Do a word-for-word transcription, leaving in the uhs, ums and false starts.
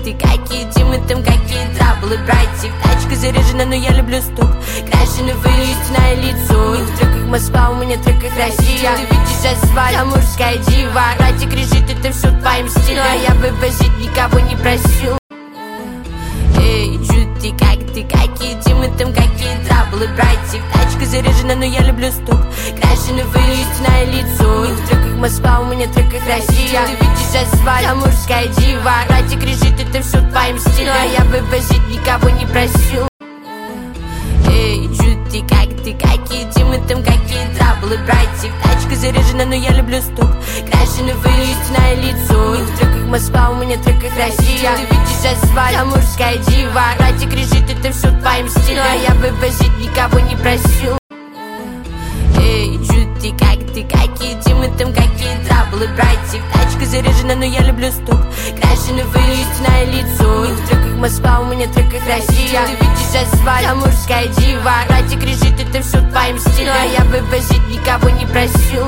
ты какие Димы, там какие траблы, братьев. Тачка заряжена, но я люблю стук. Крашеный истинное лицо. И в треках Москва, у меня в треках Россия. Ты видишь асфальт, а мужская дива. Братик режит, это все твоим стилем. А я вывозить никого не прощу. Эй, жути, как ты, какие Димы, там какие траблы, братьев. Тачка заряжена, но я люблю стук. Крашеный истинное лицо. И в треках Москва, у меня в треках Россия. Ты видишь асфальт, а мужская дива. Братик режит, это все твоим стилем. А я вывозить никого не прощу. Эй, жути, как ты, какие Димы, там какие траблы, братьев. Тачка заряжена, но я люблю стук. Крашеный истинное лицо. И в треках Москва, у меня в треках Россия. Ты видишь асфальт, а мужская дива. Братик режит, это все твоим стилем. А я вывозить никого не прощу. Эй, жути, как ты, какие Димы, там какие траблы, братьев. Тачка заряжена, но я люблю стук. Крашеный истинное лицо. И в треках Москва, у меня в треках Россия. Ты видишь асфальт, а мужская дива. Братик режит, это все твоим стилем. А я вывозить никого не прощу.